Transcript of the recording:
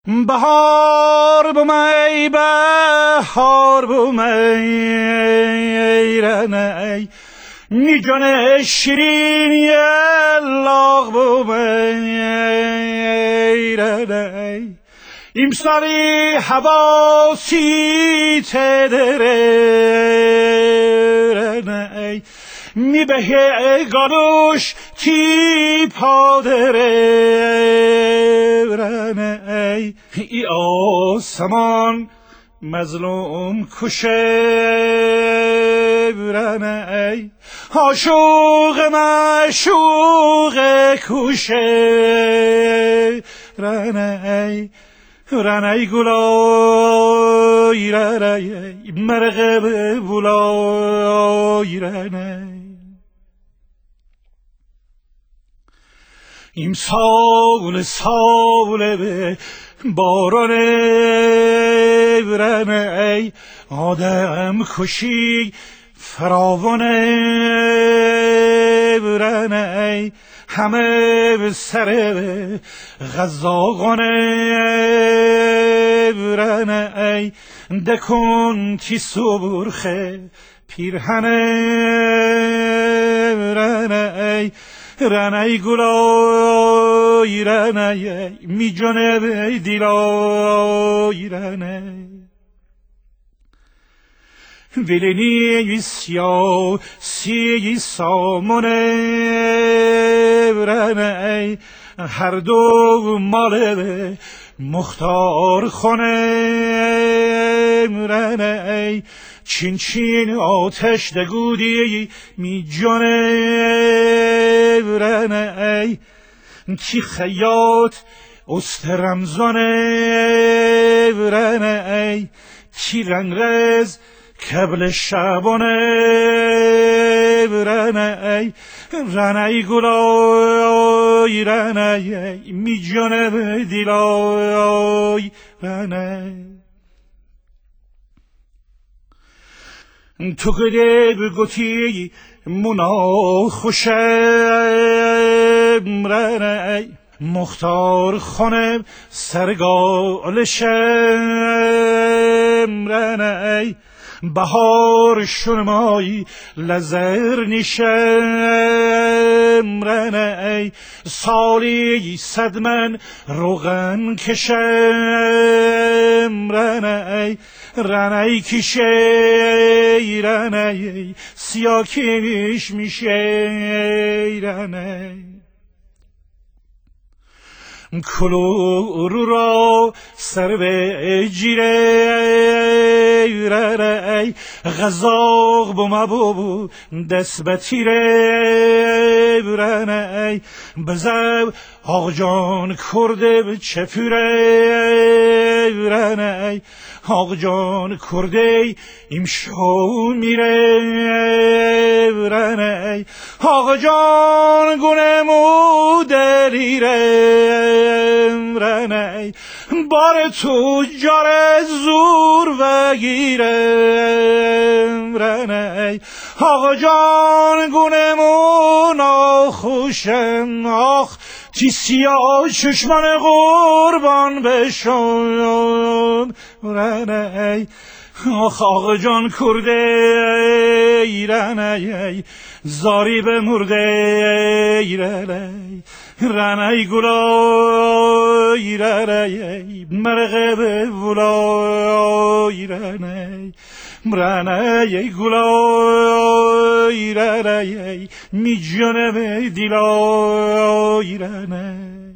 بهار بومی بهار بومی رنی می جان شیرین لاغ بومی رنی امسالی حواسی تدره رنی می به گالوش تی پادره رنی ای آسمان مظلوم کشه رنی عاشق معشوق کشه رنی رنی گلای رنی مرغ بولای رنی امسال سال به باران رنی آدم کشی فراوان رنی همه به سر غزاقان رنی دکن تی سرخه پیرهن رنی رنی گلای رنی می جانب دیلای رنی ولینی سیا سی سامون رنی هر دو مال مختار خانه رنی چین چین آتش دگودی می جانب رنی تی خیاط است رمزان رنی تی رنگرز کبل شبان رنی رنی گلای رنی می جانب دیلای رنی تو گده بگوتی منا خوشم رنی مختار خانم سرگالشم رنی بهار شنمایی لزر نیشم رنی سالی صد من روغن کشم رنی رنی کشه رنی سیاه کش میشه رنی کلو را سر به جیره رنی غزاق بوم بو دست به تیره رنی بزب آق جان کرده به چپوره رنی آق جان کرده امشو میره رنی آق جان گونمو دلیره رنی بار تجار زور وگیرم رنی آقا جان گونمون آخوشم آخ تی سیاه چشمان قربان بشم رنی آخ آقا جان کرده رنی زاری به مرده رنی رنی گلای رنی مرغ به بولای رنی رنی گلای رنی می جانب دیلای رنی